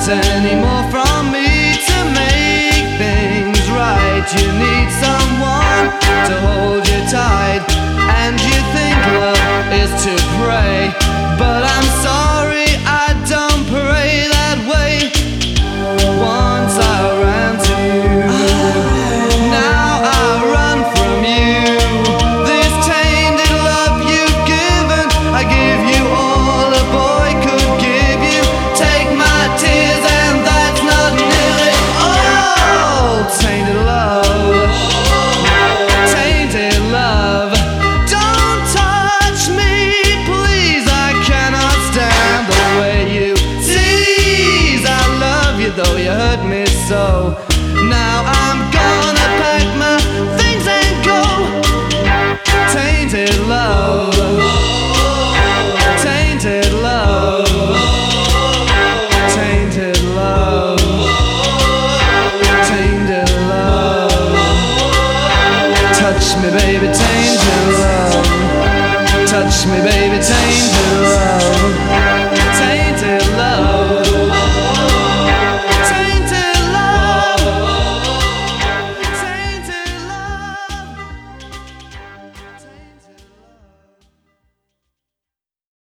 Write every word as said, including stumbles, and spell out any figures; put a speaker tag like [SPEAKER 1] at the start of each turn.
[SPEAKER 1] anymore from me to make things right. You need someone to hold you tight, and you think love is to pray, but I'm sorry, I don't pray that way. Once I ran to you, now I run from you. This tainted love you've given, I give you all a boy could give you. Take my tears and that's not nearly all. Tainted love, tainted love. Don't touch me, please, I cannot stand the way you tease. I love you though you hurt me so. Now I'm gonna pack my things and go. Tainted love, tainted love, tainted love, tainted love. Touch me baby, tainted love. Touch me baby, tainted love.